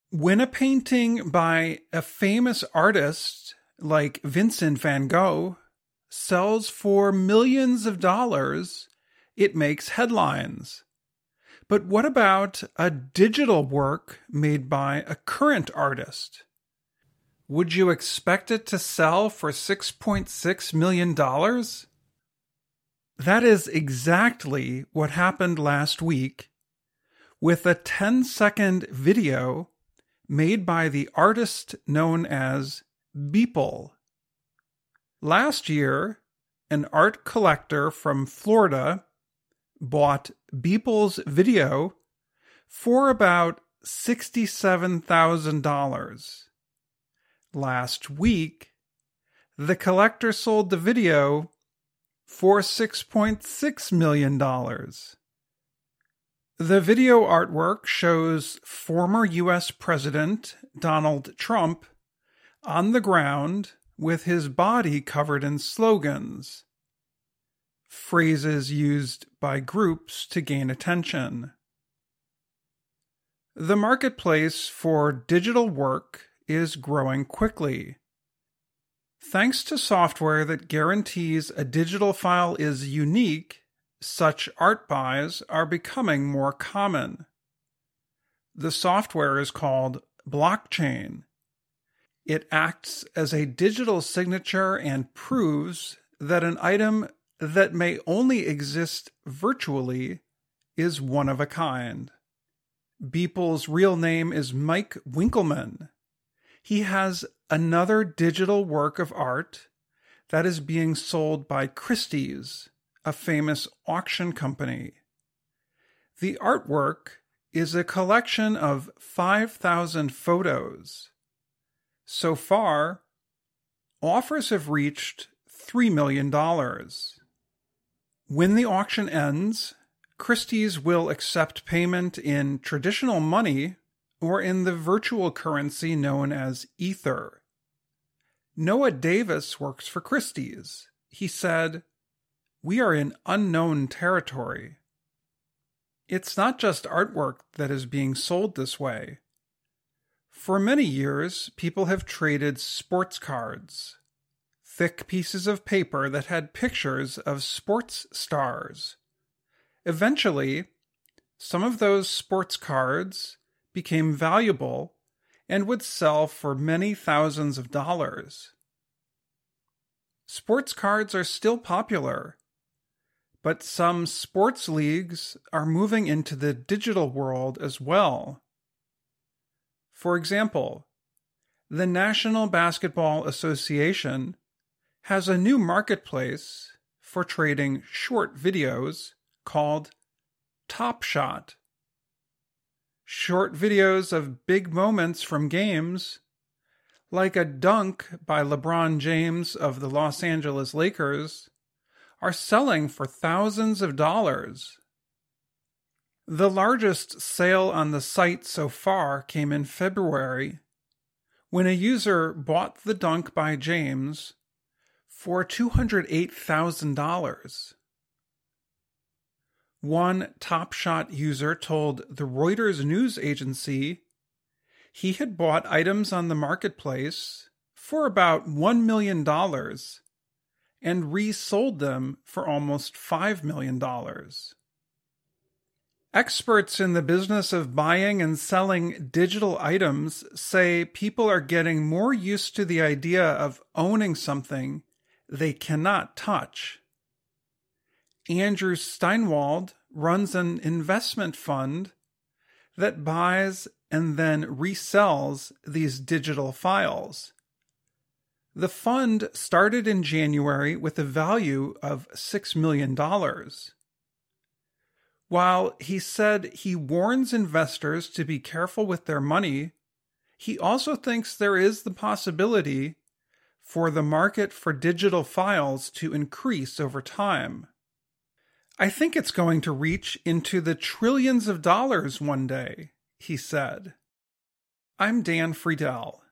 When a painting by a famous artist like Vincent van Gogh sells for millions of dollars, it makes headlines. But what about a digital work made by a current artist? Would you expect it to sell for $6.6 million? That is exactly what happened last week with a 10-second video made by the artist known as Beeple. Last year, an art collector from Florida bought Beeple's video for about $67,000. Last week, the collector sold the video for $6.6 million. The video artwork shows former U.S. President Donald Trump on the ground with his body covered in slogans, phrases used by groups to gain attention. The marketplace for digital work is growing quickly. Thanks to software that guarantees a digital file is unique, such art buys are becoming more common. The software is called blockchain. It acts as a digital signature and proves that an item that may only exist virtually is one of a kind. Beeple's real name is Mike Winkelmann. He has another digital work of art that is being sold by Christie's, a famous auction company. The artwork is a collection of 5,000 photos. So far, offers have reached $3 million. When the auction ends, Christie's will accept payment in traditional money or in the virtual currency known as Ether. Noah Davis works for Christie's. He said, "We are in unknown territory." It's not just artwork that is being sold this way. For many years, people have traded sports cards, thick pieces of paper that had pictures of sports stars. Eventually, some of those sports cards became valuable and would sell for many thousands of dollars. Sports cards are still popular, but some sports leagues are moving into the digital world as well. For example, the National Basketball Association has a new marketplace for trading short videos called Top Shot. Short videos of big moments from games, like a dunk by LeBron James of the Los Angeles Lakers, are selling for thousands of dollars. The largest sale on the site so far came in February, when a user bought the dunk by James for $208,000. One Top Shot user told the Reuters news agency he had bought items on the marketplace for about $1 million and resold them for almost $5 million. Experts in the business of buying and selling digital items say people are getting more used to the idea of owning something they cannot touch. Andrew Steinwald runs an investment fund that buys and then resells these digital files. The fund started in January with a value of $6 million. While he said he warns investors to be careful with their money, he also thinks there is the possibility for the market for digital files to increase over time. "I think it's going to reach into the trillions of dollars one day," he said. I'm Dan Friedel.